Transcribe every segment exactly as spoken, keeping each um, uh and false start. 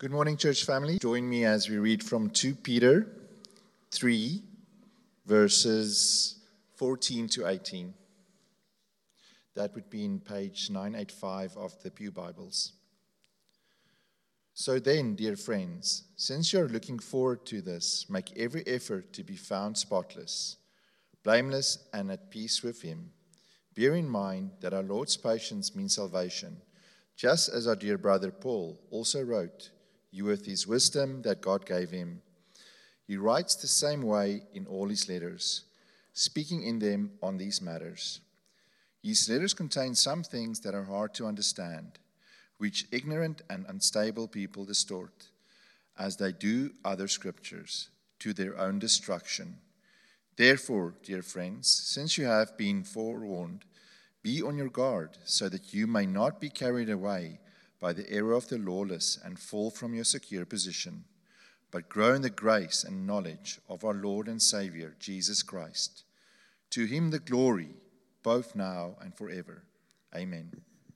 Good morning, church family. Join me as we read from Second Peter three, verses fourteen to eighteen. That would be in page nine eighty-five of the Pew Bibles. So then, dear friends, since you're looking forward to this, make every effort to be found spotless, blameless, and at peace with Him. Bear in mind that our Lord's patience means salvation, just as our dear brother Paul also wrote you with his wisdom that God gave him. He writes the same way in all his letters, speaking in them on these matters. His letters contain some things that are hard to understand, which ignorant and unstable people distort, as they do other scriptures, to their own destruction. Therefore, dear friends, since you have been forewarned, be on your guard, so that you may not be carried away by the error of the lawless and fall from your secure position, but grow in the grace and knowledge of our Lord and Savior, Jesus Christ. To Him the glory, both now and forever. Amen.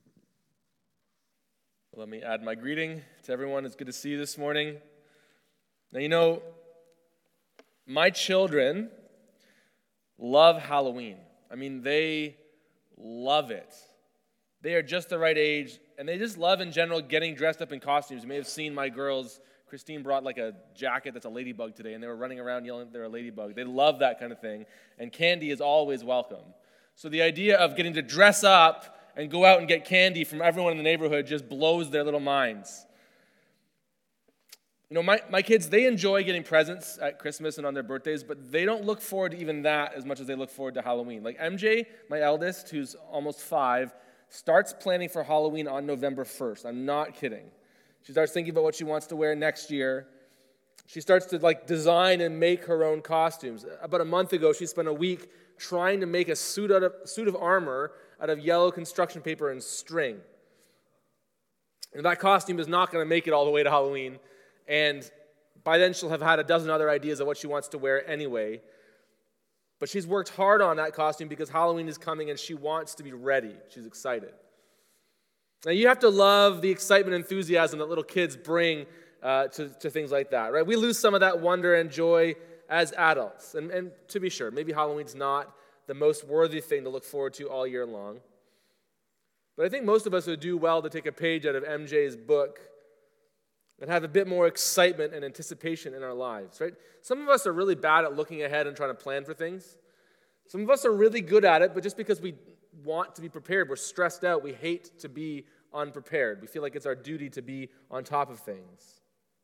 Let me add my greeting to everyone. It's good to see you this morning. Now, you know, my children love Halloween. I mean, they love it. They are just the right age, and they just love, in general, getting dressed up in costumes. You may have seen my girls. Christine brought like a jacket that's a ladybug today, and they were running around yelling they're a ladybug. They love that kind of thing, and candy is always welcome. So the idea of getting to dress up and go out and get candy from everyone in the neighborhood just blows their little minds. You know, my, my kids, they enjoy getting presents at Christmas and on their birthdays, but they don't look forward to even that as much as they look forward to Halloween. Like M J, my eldest, who's almost five, starts planning for Halloween on November first. I'm not kidding. She starts thinking about what she wants to wear next year. She starts to like design and make her own costumes. About a month ago, she spent a week trying to make a suit out of suit of armor out of yellow construction paper and string. And that costume is not going to make it all the way to Halloween. And by then, she'll have had a dozen other ideas of what she wants to wear anyway. But she's worked hard on that costume because Halloween is coming and she wants to be ready. She's excited. Now, you have to love the excitement and enthusiasm that little kids bring uh, to, to things like that, right? We lose some of that wonder and joy as adults. And, and to be sure, maybe Halloween's not the most worthy thing to look forward to all year long. But I think most of us would do well to take a page out of M J's book and have a bit more excitement and anticipation in our lives, right? Some of us are really bad at looking ahead and trying to plan for things. Some of us are really good at it, but just because we want to be prepared, we're stressed out, we hate to be unprepared. We feel like it's our duty to be on top of things.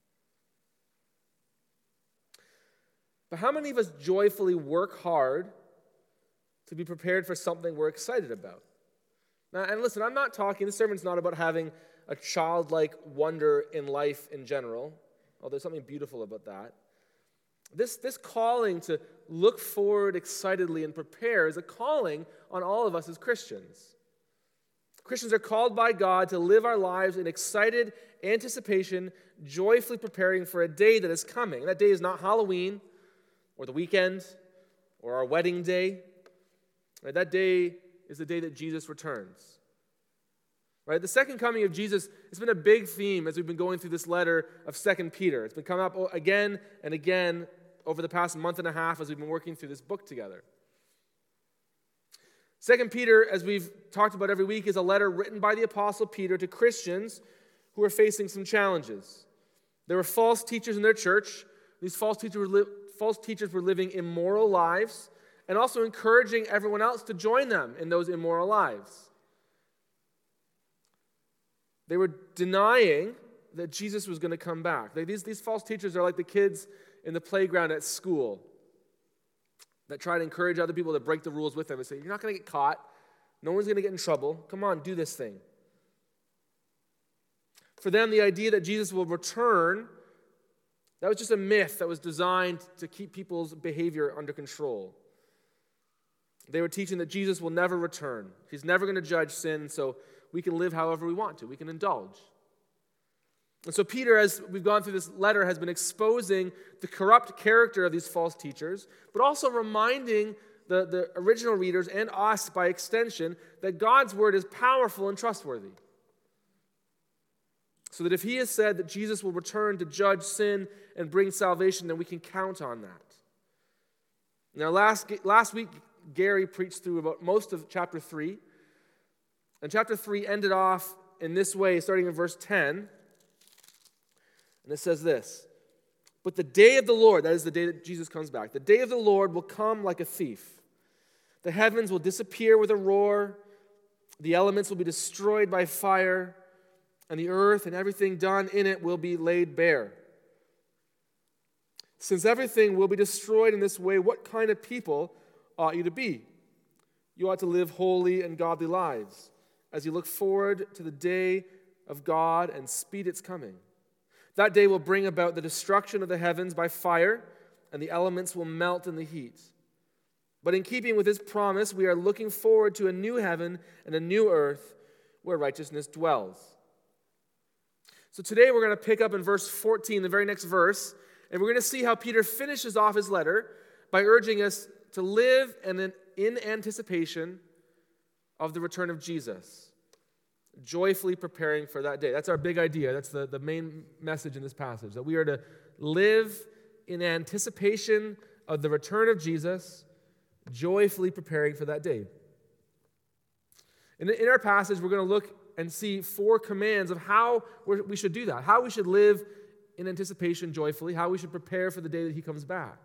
But how many of us joyfully work hard to be prepared for something we're excited about? Now, and listen, I'm not talking, this sermon's not about having a childlike wonder in life in general, although there's something beautiful about that. This, this calling to look forward excitedly and prepare is a calling on all of us as Christians. Christians are called by God to live our lives in excited anticipation, joyfully preparing for a day that is coming. And that day is not Halloween or the weekend or our wedding day. Right? That day is the day that Jesus returns. Right? The second coming of Jesus has been a big theme as we've been going through this letter of Second Peter. It's been coming up again and again over the past month and a half as we've been working through this book together. Second Peter, as we've talked about every week, is a letter written by the Apostle Peter to Christians who are facing some challenges. There were false teachers in their church. These false teachers were, li- false teachers were living immoral lives and also encouraging everyone else to join them in those immoral lives. They were denying that Jesus was going to come back. They, these, these false teachers are like the kids in the playground at school that try to encourage other people to break the rules with them and say, you're not going to get caught. No one's going to get in trouble. Come on, do this thing. For them, the idea that Jesus will return, that was just a myth that was designed to keep people's behavior under control. They were teaching that Jesus will never return. He's never going to judge sin, so we can live however we want to. We can indulge. And so Peter, as we've gone through this letter, has been exposing the corrupt character of these false teachers, but also reminding the, the original readers and us, by extension, that God's word is powerful and trustworthy. So that if he has said that Jesus will return to judge sin and bring salvation, then we can count on that. Now, last, last week, Gary preached through about most of chapter three. And chapter three ended off in this way, starting in verse ten. And it says this: "But the day of the Lord," that is the day that Jesus comes back, "the day of the Lord will come like a thief. The heavens will disappear with a roar. The elements will be destroyed by fire. And the earth and everything done in it will be laid bare. Since everything will be destroyed in this way, what kind of people ought you to be? You ought to live holy and godly lives as you look forward to the day of God and speed its coming. That day will bring about the destruction of the heavens by fire, and the elements will melt in the heat. But in keeping with his promise, we are looking forward to a new heaven and a new earth where righteousness dwells." So today we're going to pick up in verse fourteen, the very next verse, and we're going to see how Peter finishes off his letter by urging us to live in, in anticipation of the return of Jesus, joyfully preparing for that day. That's our big idea. That's the, the main message in this passage, that we are to live in anticipation of the return of Jesus, joyfully preparing for that day. In, in our passage, we're going to look and see four commands of how we should do that, how we should live in anticipation joyfully, how we should prepare for the day that he comes back.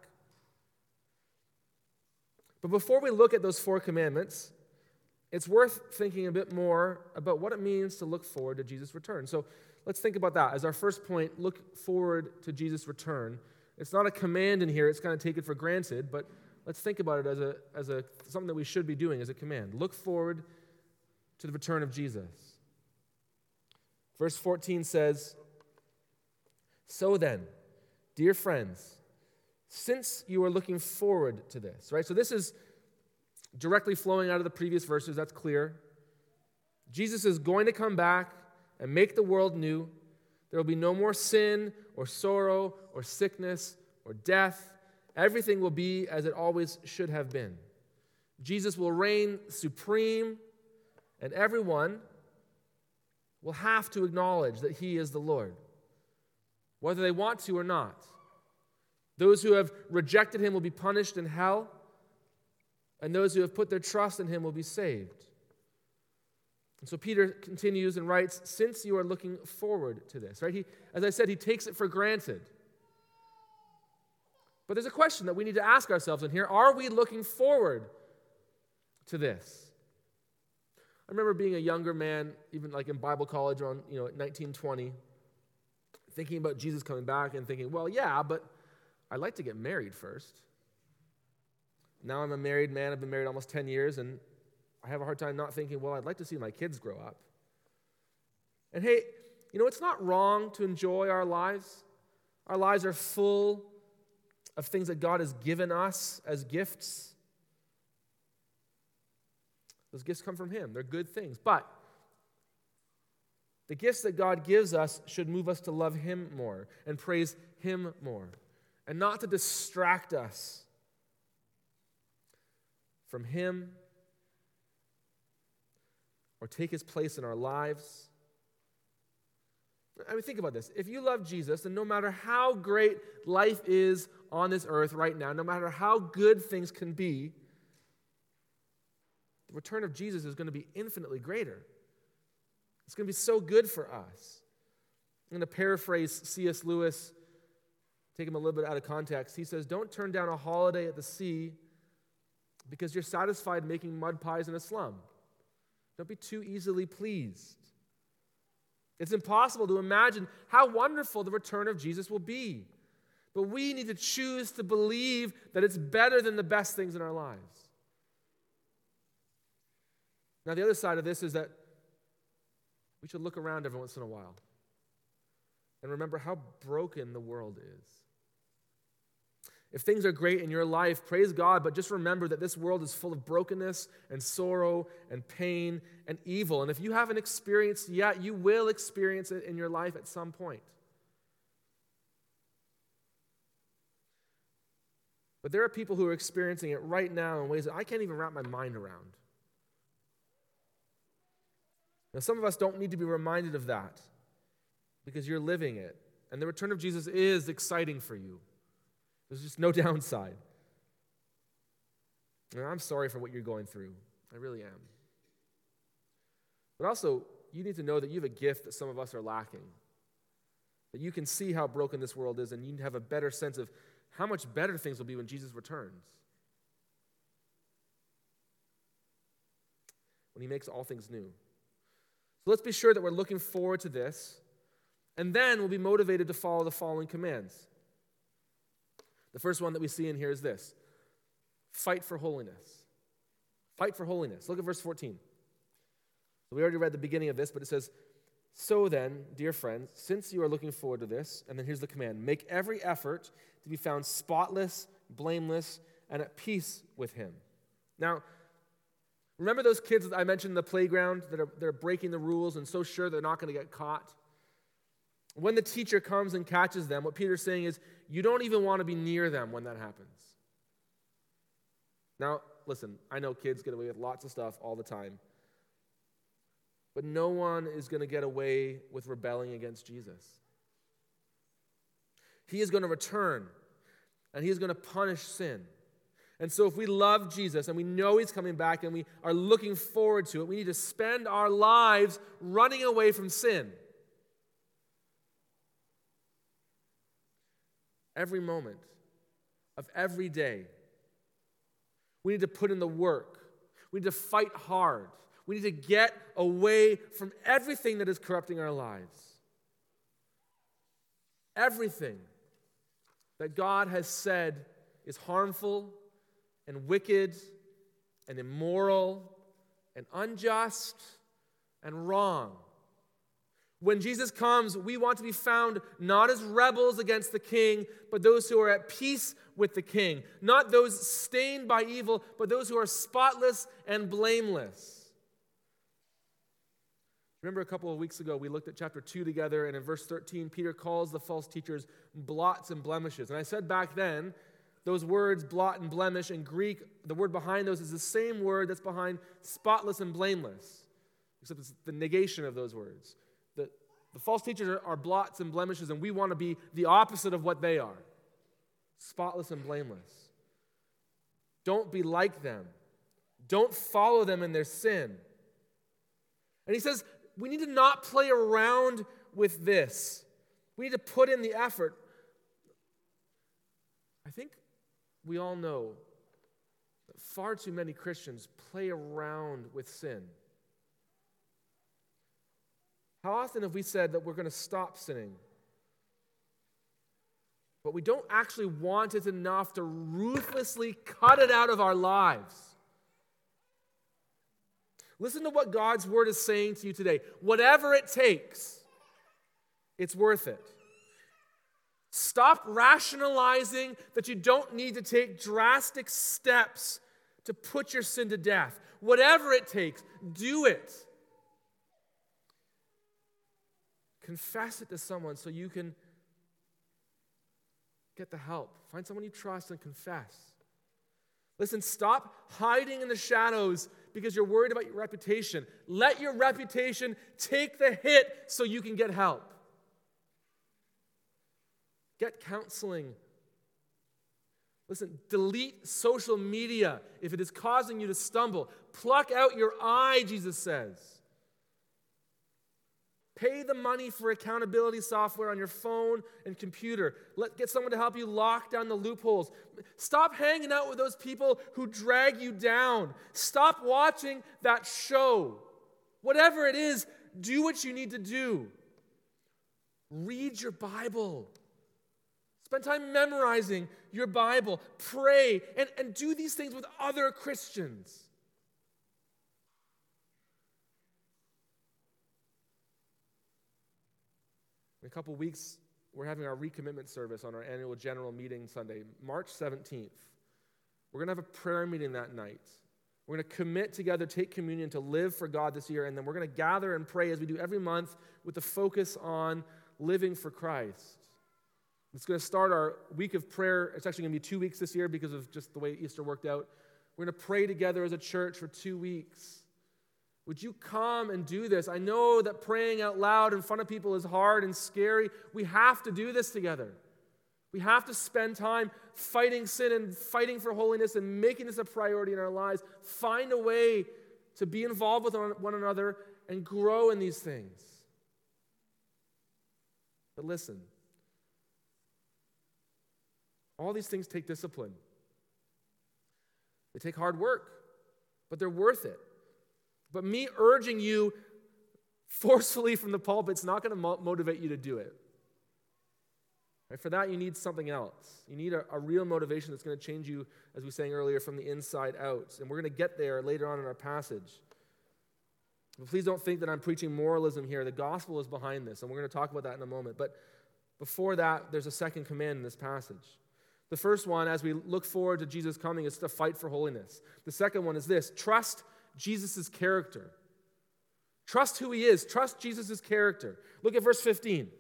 But before we look at those four commandments, it's worth thinking a bit more about what it means to look forward to Jesus' return. So let's think about that. As our first point, look forward to Jesus' return. It's not a command in here, it's kind of taken for granted, but let's think about it as a as a something that we should be doing as a command. Look forward to the return of Jesus. Verse fourteen says, "So then, dear friends, since you are looking forward to this," right? So this is directly flowing out of the previous verses, that's clear. Jesus is going to come back and make the world new. There will be no more sin or sorrow or sickness or death. Everything will be as it always should have been. Jesus will reign supreme, and everyone will have to acknowledge that he is the Lord, whether they want to or not. Those who have rejected him will be punished in hell, and those who have put their trust in him will be saved. And so Peter continues and writes, since you are looking forward to this, right? He, as I said, he takes it for granted. But there's a question that we need to ask ourselves in here. Are we looking forward to this? I remember being a younger man, even like in Bible college around, you know, nineteen, twenty, thinking about Jesus coming back and thinking, well, yeah, but I'd like to get married first. Now I'm a married man. I've been married almost ten years, and I have a hard time not thinking, well, I'd like to see my kids grow up. And hey, you know, it's not wrong to enjoy our lives. Our lives are full of things that God has given us as gifts. Those gifts come from him. They're good things. But the gifts that God gives us should move us to love him more and praise him more, and not to distract us from him or take his place in our lives. I mean, think about this. If you love Jesus, then no matter how great life is on this earth right now, no matter how good things can be, the return of Jesus is going to be infinitely greater. It's going to be so good for us. I'm going to paraphrase C S Lewis, take him a little bit out of context. He says, don't turn down a holiday at the sea because you're satisfied making mud pies in a slum. Don't be too easily pleased. It's impossible to imagine how wonderful the return of Jesus will be. But we need to choose to believe that it's better than the best things in our lives. Now, the other side of this is that we should look around every once in a while and remember how broken the world is. If things are great in your life, praise God, but just remember that this world is full of brokenness and sorrow and pain and evil. And if you haven't experienced yet, you will experience it in your life at some point. But there are people who are experiencing it right now in ways that I can't even wrap my mind around. Now, some of us don't need to be reminded of that. because you're living it. And the return of Jesus is exciting for you. There's just no downside. And I'm sorry for what you're going through. I really am. But also, you need to know that you have a gift that some of us are lacking. That you can see how broken this world is, and you have a better sense of how much better things will be when Jesus returns. When he makes all things new. So let's be sure that we're looking forward to this, and then we'll be motivated to follow the following commands. The first one that we see in here is this: fight for holiness. Fight for holiness. Look at verse fourteen. So we already read the beginning of this, but it says, "So then, dear friends, since you are looking forward to this," and then here's the command, "make every effort to be found spotless, blameless, and at peace with him." Now, remember those kids that I mentioned in the playground that are, that are breaking the rules and so sure they're not going to get caught? When the teacher comes and catches them, what Peter's saying is, you don't even want to be near them when that happens. Now, listen, I know kids get away with lots of stuff all the time. But no one is going to get away with rebelling against Jesus. He is going to return, and he is going to punish sin. And so if we love Jesus and we know he's coming back and we are looking forward to it, we need to spend our lives running away from sin. Every moment of every day, we need to put in the work. We need to fight hard. We need to get away from everything that is corrupting our lives. Everything that God has said is harmful and wicked and immoral and unjust and wrong. When Jesus comes, we want to be found not as rebels against the king, but those who are at peace with the king. Not those stained by evil, but those who are spotless and blameless. Remember a couple of weeks ago, we looked at chapter two together, and in verse thirteen, Peter calls the false teachers blots and blemishes. And I said back then, those words, blot and blemish, in Greek, the word behind those is the same word that's behind spotless and blameless, except it's the negation of those words. The, the false teachers are, are blots and blemishes, and we want to be the opposite of what they are, spotless and blameless. Don't be like them. Don't follow them in their sin. And he says, we need to not play around with this. We need to put in the effort. I think we all know that far too many Christians play around with sin. How often have we said that we're going to stop sinning, but we don't actually want it enough to ruthlessly cut it out of our lives? Listen to what God's word is saying to you today. Whatever it takes, it's worth it. Stop rationalizing that you don't need to take drastic steps to put your sin to death. Whatever it takes, do it. Confess it to someone so you can get the help. Find someone you trust and confess. Listen, stop hiding in the shadows because you're worried about your reputation. Let your reputation take the hit so you can get help. Get counseling. Listen, delete social media if it is causing you to stumble. Pluck out your eye, Jesus says. Pay the money for accountability software on your phone and computer. Let, get someone to help you lock down the loopholes. Stop hanging out with those people who drag you down. Stop watching that show. Whatever it is, do what you need to do. Read your Bible. Spend time memorizing your Bible. Pray and, and do these things with other Christians. In a couple weeks, we're having our recommitment service on our annual general meeting Sunday, March seventeenth. We're going to have a prayer meeting that night. We're going to commit together, take communion to live for God this year, and then we're going to gather and pray as we do every month with the focus on living for Christ. It's going to start our week of prayer. It's actually going to be two weeks this year because of just the way Easter worked out. We're going to pray together as a church for two weeks. Would you come and do this? I know that praying out loud in front of people is hard and scary. We have to do this together. We have to spend time fighting sin and fighting for holiness and making this a priority in our lives. Find a way to be involved with one another and grow in these things. But listen, all these things take discipline. They take hard work, but they're worth it. But me urging you forcefully from the pulpit, it's not going to mo- motivate you to do it. Right? For that, you need something else. You need a, a real motivation that's going to change you, as we sang earlier, from the inside out. And we're going to get there later on in our passage. But please don't think that I'm preaching moralism here. The gospel is behind this, and we're going to talk about that in a moment. But before that, there's a second command in this passage. The first one, as we look forward to Jesus coming, is to fight for holiness. The second one is this: trust Jesus' character. Trust who he is. Trust Jesus' character. Look at verse fifteen.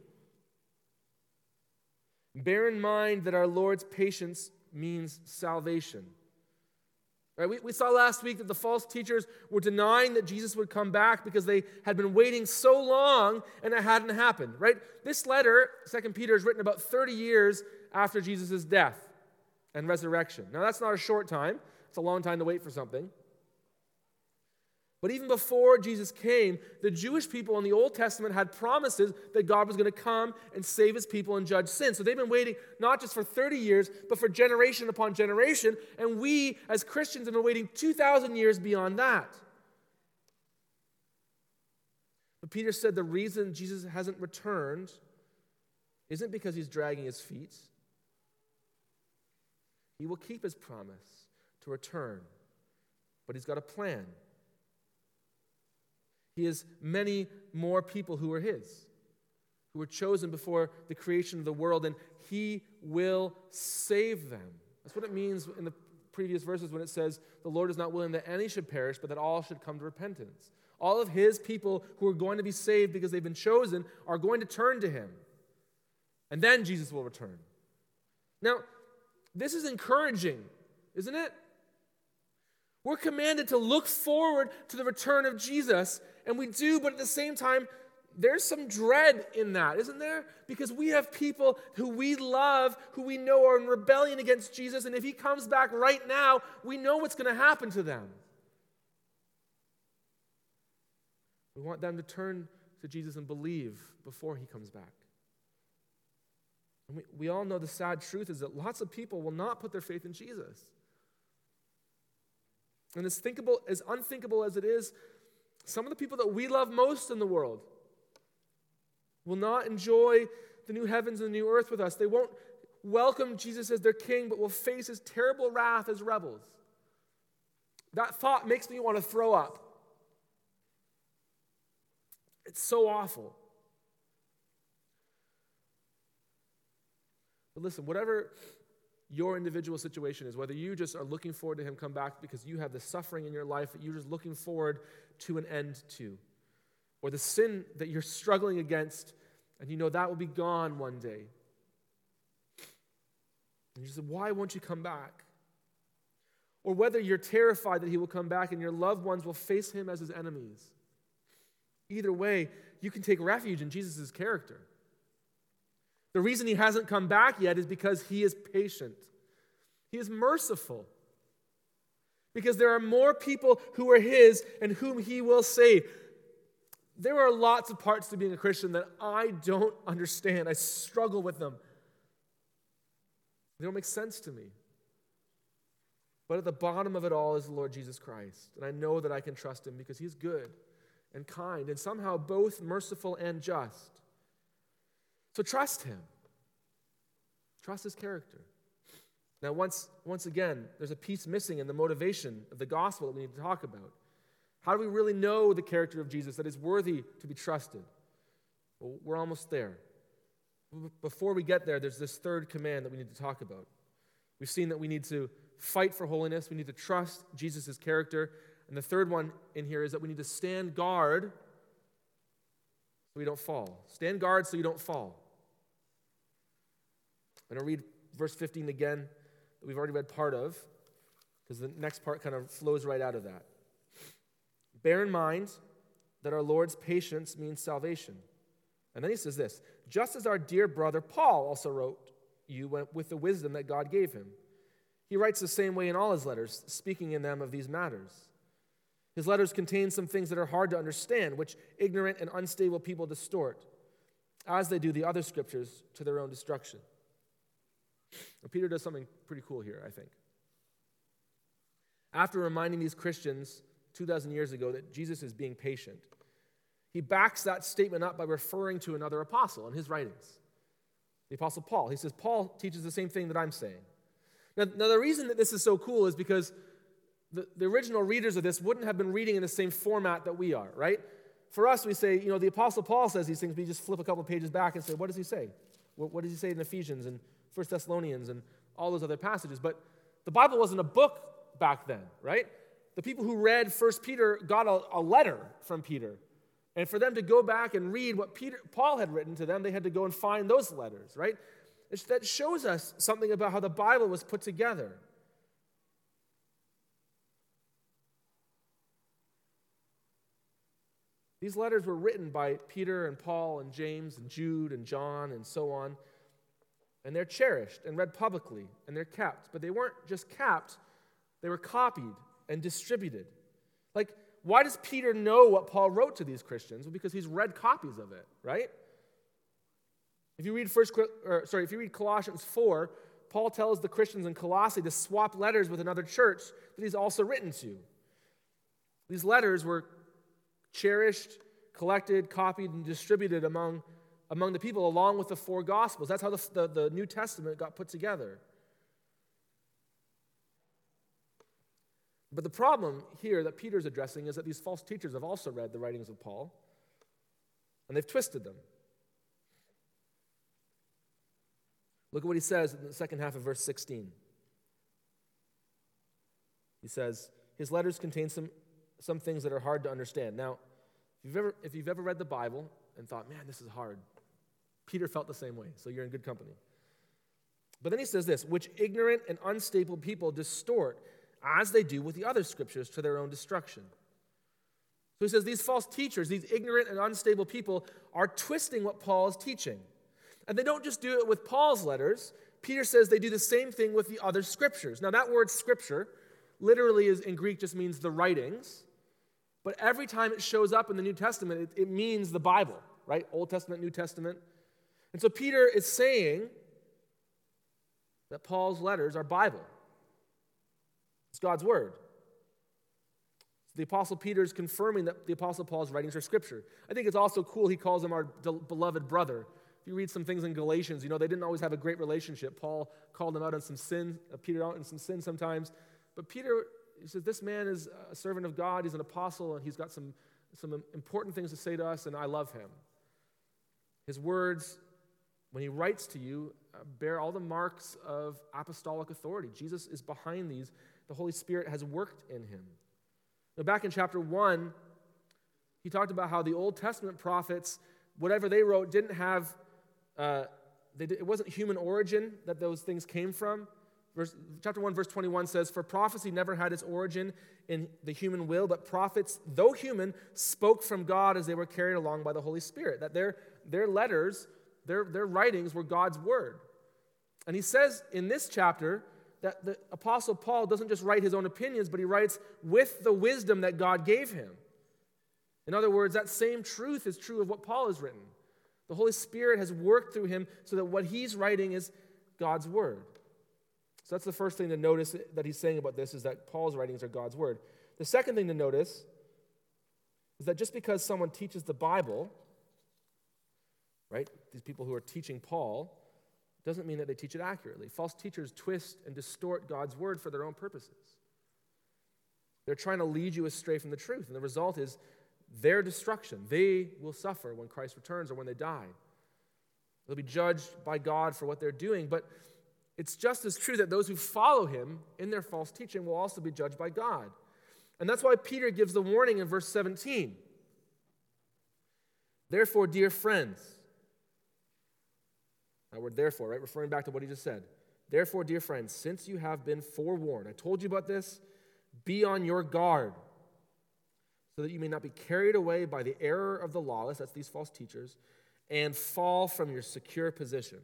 Bear in mind that our Lord's patience means salvation. Right? We, we saw last week that the false teachers were denying that Jesus would come back because they had been waiting so long and it hadn't happened. Right? This letter, Second Peter, is written about thirty years after Jesus' death and resurrection. Now, that's not a short time. It's a long time to wait for something. But even before Jesus came, the Jewish people in the Old Testament had promises that God was going to come and save his people and judge sin. So they've been waiting not just for thirty years, but for generation upon generation. And we, as Christians, have been waiting two thousand years beyond that. But Peter said the reason Jesus hasn't returned isn't because he's dragging his feet. He will keep his promise to return, but he's got a plan. He has many more people who are his, who were chosen before the creation of the world, and he will save them. That's what it means in the previous verses when it says, the Lord is not willing that any should perish, but that all should come to repentance. All of his people who are going to be saved because they've been chosen are going to turn to him. And then Jesus will return. Now, this is encouraging, isn't it? We're commanded to look forward to the return of Jesus, and we do, but at the same time, there's some dread in that, isn't there? Because we have people who we love, who we know are in rebellion against Jesus, and if he comes back right now, we know what's going to happen to them. We want them to turn to Jesus and believe before he comes back. And we, we all know the sad truth is that lots of people will not put their faith in Jesus. And as thinkable, as unthinkable as it is, some of the people that we love most in the world will not enjoy the new heavens and the new earth with us. They won't welcome Jesus as their king, but will face his terrible wrath as rebels. That thought makes me want to throw up. It's so awful. But listen, whatever your individual situation is, whether you just are looking forward to him come back because you have the suffering in your life that you're just looking forward to an end to, or the sin that you're struggling against and you know that will be gone one day. And you say, why won't you come back? Or whether you're terrified that he will come back and your loved ones will face him as his enemies. Either way, you can take refuge in Jesus' character. The reason he hasn't come back yet is because he is patient. He is merciful. Because there are more people who are his and whom he will save. There are lots of parts to being a Christian that I don't understand. I struggle with them. They don't make sense to me. But at the bottom of it all is the Lord Jesus Christ. And I know that I can trust him because he's good and kind and somehow both merciful and just. So trust him. Trust his character. Now, once, once again, there's a piece missing in the motivation of the gospel that we need to talk about. How do we really know the character of Jesus that is worthy to be trusted? Well, we're almost there. Before we get there, there's this third command that we need to talk about. We've seen that we need to fight for holiness. We need to trust Jesus' character. And the third one in here is that we need to stand guard so we don't fall. Stand guard so you don't fall. I'm going to read verse fifteen again that we've already read part of, because the next part kind of flows right out of that. Bear in mind that our Lord's patience means salvation. And then he says this, just as our dear brother Paul also wrote you with the wisdom that God gave him. He writes the same way in all his letters, speaking in them of these matters. His letters contain some things that are hard to understand, which ignorant and unstable people distort, as they do the other scriptures to their own destruction. Now, Peter does something pretty cool here, I think. After reminding these Christians two thousand years ago that Jesus is being patient, he backs that statement up by referring to another apostle in his writings, the Apostle Paul. He says, Paul teaches the same thing that I'm saying. Now, now the reason that this is so cool is because the, the original readers of this wouldn't have been reading in the same format that we are, right? For us, we say, you know, the Apostle Paul says these things, but you just flip a couple pages back and say, what does he say? What, what does he say in Ephesians and First Thessalonians and all those other passages? But the Bible wasn't a book back then, right? The people who read First Peter got a, a letter from Peter. And for them to go back and read what Peter, Paul had written to them, they had to go and find those letters, right? It's, that shows us something about how the Bible was put together. These letters were written by Peter and Paul and James and Jude and John and so on. And they're cherished and read publicly, and they're kept. But they weren't just kept, they were copied and distributed. Like, why does Peter know what Paul wrote to these Christians? Well, because he's read copies of it, right? If you read first, or, sorry, if you read Colossians four, Paul tells the Christians in Colossae to swap letters with another church that he's also written to. These letters were cherished, collected, copied, and distributed among, among the people along with the four Gospels. That's how the, the, the New Testament got put together. But the problem here that Peter's addressing is that these false teachers have also read the writings of Paul, and they've twisted them. Look at what he says in the second half of verse sixteen. He says, his letters contain some, some things that are hard to understand. Now, if you've ever, if you've ever read the Bible and thought, man, this is hard, Peter felt the same way, so you're in good company. But then he says this, which ignorant and unstable people distort as they do with the other scriptures to their own destruction. So he says these false teachers, these ignorant and unstable people are twisting what Paul is teaching. And they don't just do it with Paul's letters. Peter says they do the same thing with the other scriptures. Now that word scripture literally is in Greek just means the writings. But every time it shows up in the New Testament, it, it means the Bible, right? Old Testament, New Testament. And so Peter is saying that Paul's letters are Bible. It's God's word. The Apostle Peter is confirming that the Apostle Paul's writings are Scripture. I think it's also cool he calls him our beloved brother. If you read some things in Galatians, you know, they didn't always have a great relationship. Paul called him out on some sin, uh, Peter out on some sin sometimes. But Peter, he says, this man is a servant of God, he's an apostle, and he's got some, some important things to say to us, and I love him. His words, when he writes to you, uh, bear all the marks of apostolic authority. Jesus is behind these. The Holy Spirit has worked in him. Now, back in chapter one, he talked about how the Old Testament prophets, whatever they wrote, didn't have, uh, they did, it wasn't human origin that those things came from. Verse, chapter one, verse twenty-one says, for prophecy never had its origin in the human will, but prophets, though human, spoke from God as they were carried along by the Holy Spirit. That their, their letters, their, their writings were God's word. And he says in this chapter that the Apostle Paul doesn't just write his own opinions, but he writes with the wisdom that God gave him. In other words, that same truth is true of what Paul has written. The Holy Spirit has worked through him so that what he's writing is God's word. So that's the first thing to notice that he's saying about this, is that Paul's writings are God's word. The second thing to notice is that just because someone teaches the Bible, right, these people who are teaching Paul, doesn't mean that they teach it accurately. False teachers twist and distort God's word for their own purposes. They're trying to lead you astray from the truth, and the result is their destruction. They will suffer when Christ returns or when they die. They'll be judged by God for what they're doing, but it's just as true that those who follow him in their false teaching will also be judged by God. And that's why Peter gives the warning in verse seventeen. Therefore, dear friends, that word therefore, right? Referring back to what he just said. Therefore, dear friends, since you have been forewarned, I told you about this, be on your guard, so that you may not be carried away by the error of the lawless, that's these false teachers, and fall from your secure position.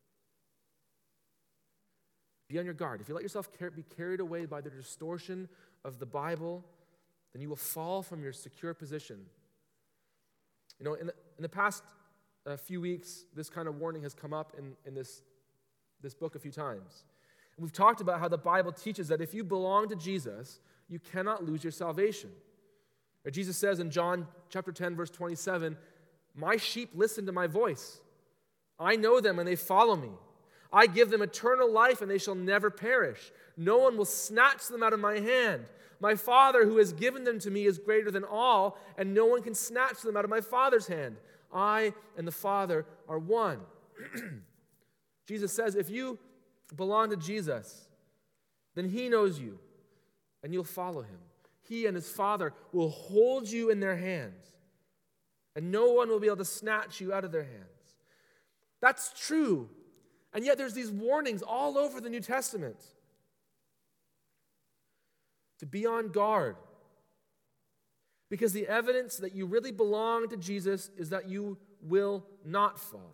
Be on your guard. If you let yourself be carried away by the distortion of the Bible, then you will fall from your secure position. You know, in the, in the past uh, few weeks, this kind of warning has come up in, in this, this book a few times. And we've talked about how the Bible teaches that if you belong to Jesus, you cannot lose your salvation. Or Jesus says in John chapter ten, verse twenty-seven, "My sheep listen to my voice. I know them and they follow me. I give them eternal life and they shall never perish. No one will snatch them out of my hand. My Father who has given them to me is greater than all, and no one can snatch them out of my Father's hand. I and the Father are one." Jesus says if you belong to Jesus, then he knows you and you'll follow him. He and his Father will hold you in their hands, and no one will be able to snatch you out of their hands. That's true. And yet there's these warnings all over the New Testament to be on guard, because the evidence that you really belong to Jesus is that you will not fall.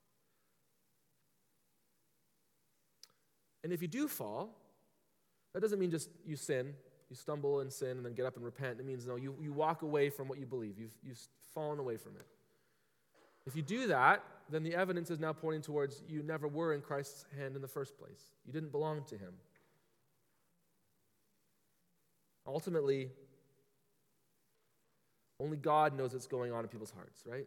And if you do fall, that doesn't mean just you sin, you stumble and sin and then get up and repent. It means, no, you, you walk away from what you believe. You've, you've fallen away from it. If you do that, then the evidence is now pointing towards you never were in Christ's hand in the first place. You didn't belong to him. Ultimately, only God knows what's going on in people's hearts, right?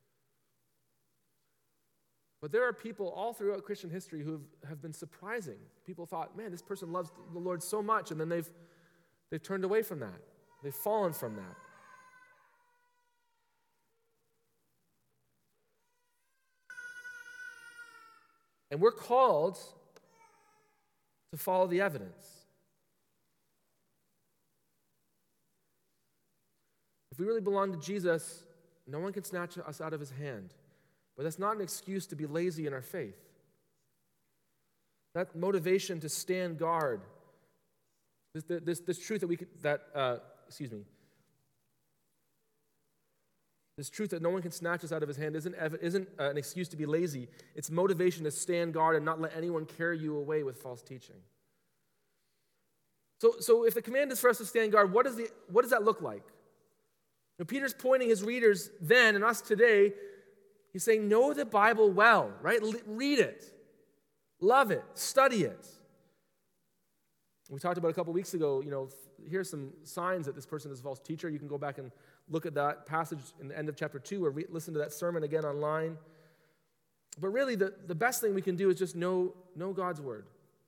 But there are people all throughout Christian history who have, have been surprising. People thought, man, this person loves the Lord so much, and then they've, they've turned away from that. They've fallen from that. And we're called to follow the evidence. If we really belong to Jesus, no one can snatch us out of his hand. But that's not an excuse to be lazy in our faith. That motivation to stand guard, this, this, this truth that we could, that, uh, excuse me, this truth that no one can snatch us out of his hand isn't, isn't uh, an excuse to be lazy. It's motivation to stand guard and not let anyone carry you away with false teaching. So, so if the command is for us to stand guard, what, is the, what does that look like? Now, Peter's pointing his readers then and us today. He's saying, know the Bible well, right? L- read it. Love it. Study it. We talked about a couple weeks ago, you know, here's some signs that this person is a false teacher. You can go back and look at that passage in the end of chapter two or re- listen to that sermon again online. But really, the, the best thing we can do is just know, know God's word.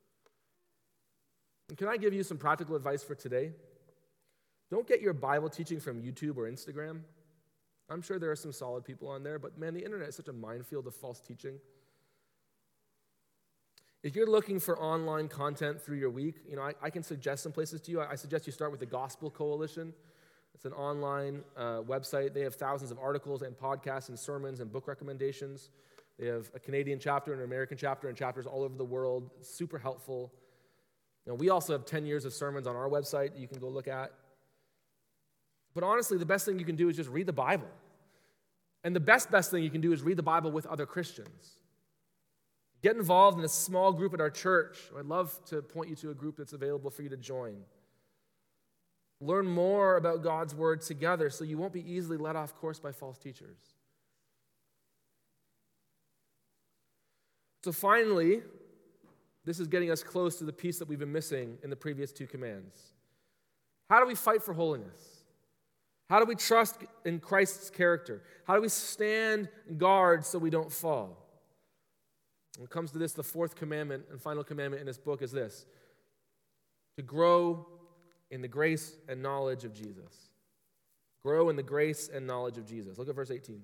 And can I give you some practical advice for today? Don't get your Bible teaching from YouTube or Instagram. I'm sure there are some solid people on there, but man, the internet is such a minefield of false teaching. If you're looking for online content through your week, you know, I, I can suggest some places to you. I, I suggest you start with the Gospel Coalition. It's an online uh, website. They have thousands of articles and podcasts and sermons and book recommendations. They have a Canadian chapter and an American chapter and chapters all over the world. It's super helpful. You know, we also have ten years of sermons on our website that you can go look at. But honestly, the best thing you can do is just read the Bible. And the best, best thing you can do is read the Bible with other Christians. Get involved in a small group at our church. I'd love to point you to a group that's available for you to join. Learn more about God's word together so you won't be easily led off course by false teachers. So finally, this is getting us close to the piece that we've been missing in the previous two commands. How do we fight for holiness? How do we trust in Christ's character? How do we stand guard so we don't fall? When it comes to this, the fourth commandment and final commandment in this book is this: to grow in the grace and knowledge of Jesus. Grow in the grace and knowledge of Jesus. Look at verse eighteen.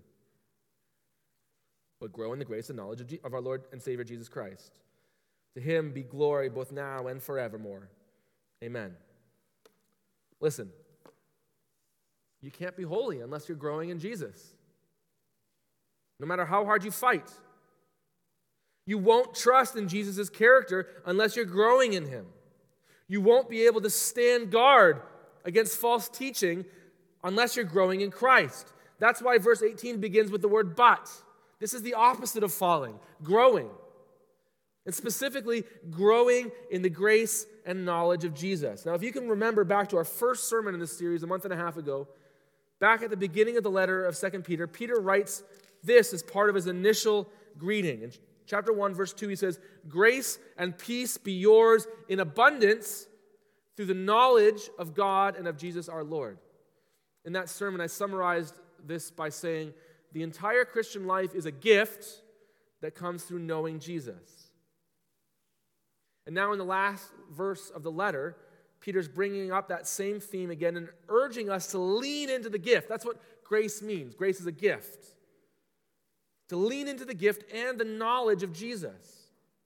But grow in the grace and knowledge of, G- of our Lord and Savior Jesus Christ. To him be glory both now and forevermore. Amen. Listen. You can't be holy unless you're growing in Jesus. No matter how hard you fight. You won't trust in Jesus' character unless you're growing in him. You won't be able to stand guard against false teaching unless you're growing in Christ. That's why verse eighteen begins with the word but. This is the opposite of falling, growing. And specifically, growing in the grace and knowledge of Jesus. Now, if you can remember back to our first sermon in this series a month and a half ago, back at the beginning of the letter of Second Peter, Peter writes this as part of his initial greeting. In chapter one, verse two, he says, "Grace and peace be yours in abundance through the knowledge of God and of Jesus our Lord." In that sermon, I summarized this by saying, the entire Christian life is a gift that comes through knowing Jesus. And now in the last verse of the letter, Peter's bringing up that same theme again and urging us to lean into the gift. That's what grace means. Grace is a gift. To lean into the gift and the knowledge of Jesus.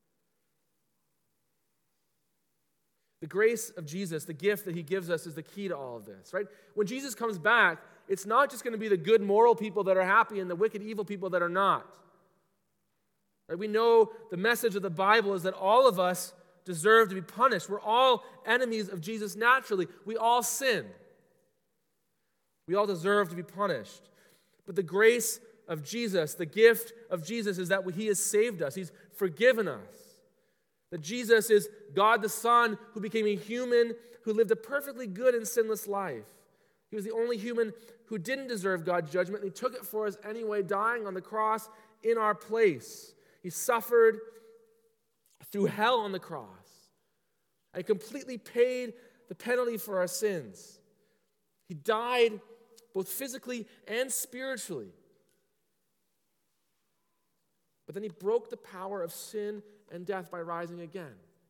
The grace of Jesus, the gift that he gives us, is the key to all of this, right? When Jesus comes back, it's not just going to be the good moral people that are happy and the wicked evil people that are not. Right? We know the message of the Bible is that all of us deserve to be punished. We're all enemies of Jesus naturally. We all sin. We all deserve to be punished. But the grace of Jesus, the gift of Jesus, is that he has saved us. He's forgiven us. That Jesus is God the Son who became a human, who lived a perfectly good and sinless life. He was the only human who didn't deserve God's judgment, and he took it for us anyway, dying on the cross in our place. He suffered through hell on the cross and completely paid the penalty for our sins. He died both physically and spiritually. But then he broke the power of sin and death by rising again.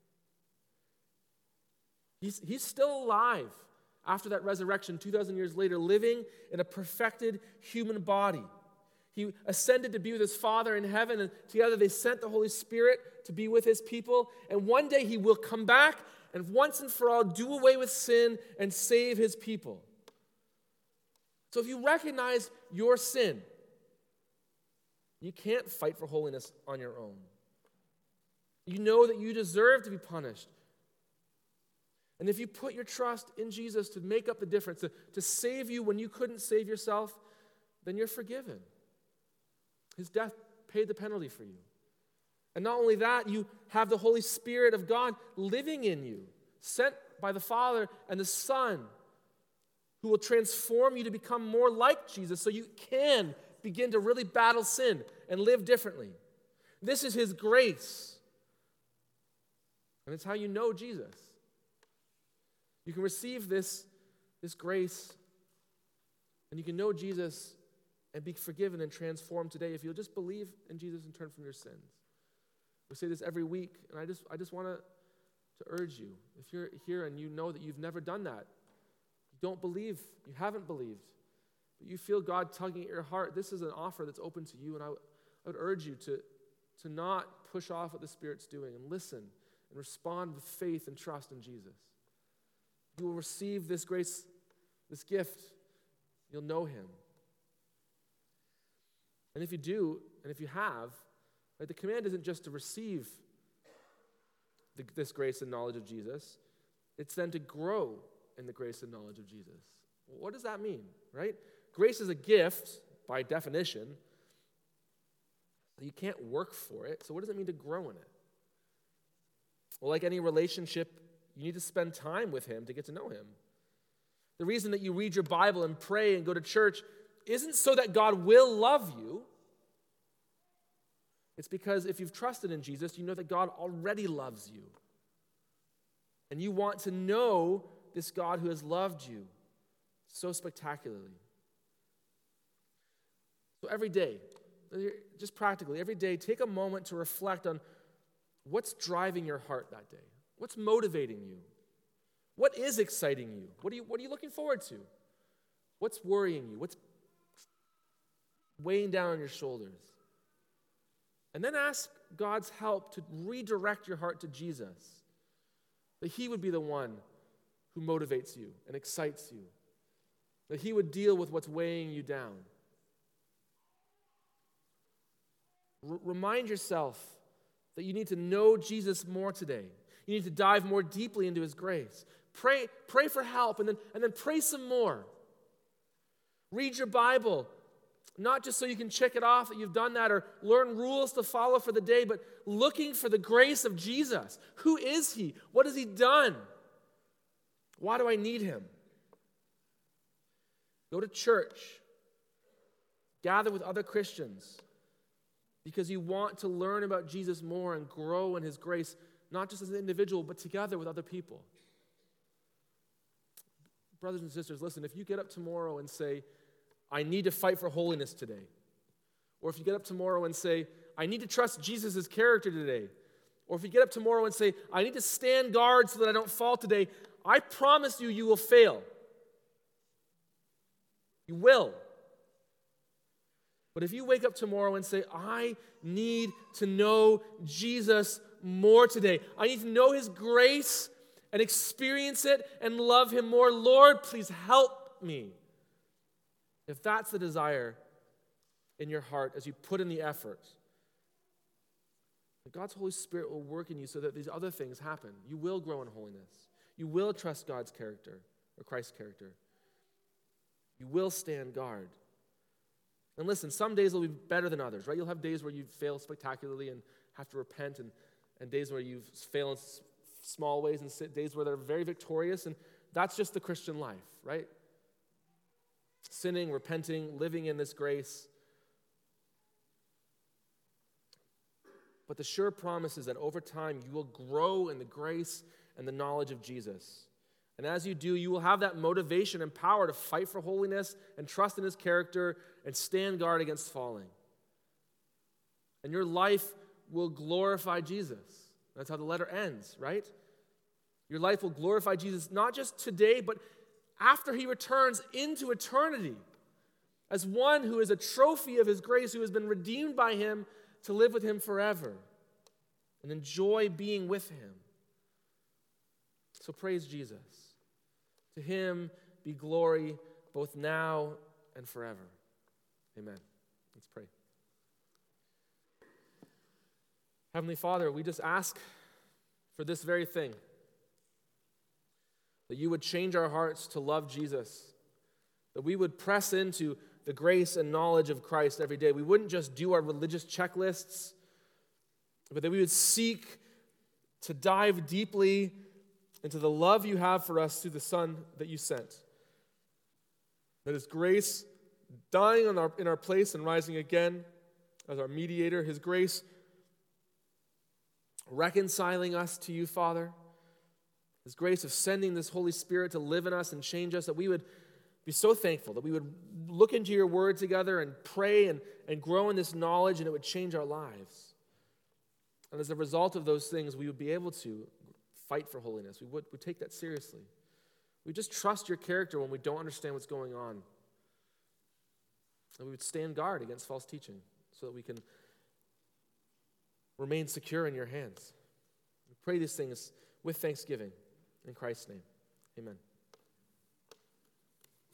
He's, he's still alive after that resurrection two thousand years later, living in a perfected human body. He ascended to be with his Father in heaven, and together they sent the Holy Spirit to be with his people. And one day he will come back and once and for all do away with sin and save his people. So if you recognize your sin, you can't fight for holiness on your own. You know that you deserve to be punished. And if you put your trust in Jesus to make up the difference, to, to save you when you couldn't save yourself, then you're forgiven. His death paid the penalty for you. And not only that, you have the Holy Spirit of God living in you, sent by the Father and the Son, who will transform you to become more like Jesus so you can begin to really battle sin and live differently. This is his grace. And it's how you know Jesus. You can receive this, this grace, and you can know Jesus and be forgiven and transformed today if you'll just believe in Jesus and turn from your sins. We say this every week, and I just I just want to to urge you. If you're here and you know that you've never done that, you don't believe, you haven't believed, but you feel God tugging at your heart, this is an offer that's open to you, and I, I would urge you to, to not push off what the Spirit's doing and listen and respond with faith and trust in Jesus. You will receive this grace, this gift. You'll know him. And if you do, and if you have, right, the command isn't just to receive the, this grace and knowledge of Jesus. It's then to grow in the grace and knowledge of Jesus. What does that mean, right? Grace is a gift, by definition. You can't work for it. So what does it mean to grow in it? Well, like any relationship, you need to spend time with him to get to know him. The reason that you read your Bible and pray and go to church isn't so that God will love you. It's because if you've trusted in Jesus, you know that God already loves you. And you want to know this God who has loved you so spectacularly. So every day, just practically, every day, take a moment to reflect on what's driving your heart that day. What's motivating you? What is exciting you? What are you, what are you looking forward to? What's worrying you? What's weighing down on your shoulders? And then ask God's help to redirect your heart to Jesus, that he would be the one who motivates you and excites you, that he would deal with what's weighing you down. R- remind yourself that you need to know Jesus more today. You need to dive more deeply into his grace. Pray, pray for help, and then, and then pray some more. Read your Bible, not just so you can check it off that you've done that or learn rules to follow for the day, but looking for the grace of Jesus. Who is he? What has he done? Why do I need him? Go to church. Gather with other Christians because you want to learn about Jesus more and grow in his grace, not just as an individual, but together with other people. Brothers and sisters, listen, if you get up tomorrow and say, I need to fight for holiness today, or if you get up tomorrow and say, I need to trust Jesus' character today, or if you get up tomorrow and say, I need to stand guard so that I don't fall today, I promise you, you will fail. You will. But if you wake up tomorrow and say, I need to know Jesus more today, I need to know his grace and experience it and love him more, Lord, please help me. If that's the desire in your heart as you put in the effort, God's Holy Spirit will work in you so that these other things happen. You will grow in holiness. You will trust God's character or Christ's character. You will stand guard. And listen, some days will be better than others, right? You'll have days where you fail spectacularly and have to repent, and, and days where you fail in s- small ways, and days where they're very victorious, and that's just the Christian life, right? Sinning, repenting, living in this grace. But the sure promise is that over time you will grow in the grace and the knowledge of Jesus. And as you do, you will have that motivation and power to fight for holiness and trust in his character and stand guard against falling. And your life will glorify Jesus. That's how the letter ends, right? Your life will glorify Jesus not just today, but after he returns into eternity as one who is a trophy of his grace, who has been redeemed by him to live with him forever and enjoy being with him. So praise Jesus. To him be glory both now and forever. Amen. Let's pray. Heavenly Father, we just ask for this very thing, that you would change our hearts to love Jesus, that we would press into the grace and knowledge of Christ every day. We wouldn't just do our religious checklists, but that we would seek to dive deeply into the love you have for us through the Son that you sent. That his grace dying on our, in our place and rising again as our mediator, his grace reconciling us to you, Father, his grace of sending this Holy Spirit to live in us and change us, that we would be so thankful, that we would look into your word together and pray and, and grow in this knowledge, and it would change our lives. And as a result of those things, we would be able to fight for holiness. We would we take that seriously. We just trust your character when we don't understand what's going on. And we would stand guard against false teaching so that we can remain secure in your hands. We pray these things with thanksgiving in Christ's name. Amen.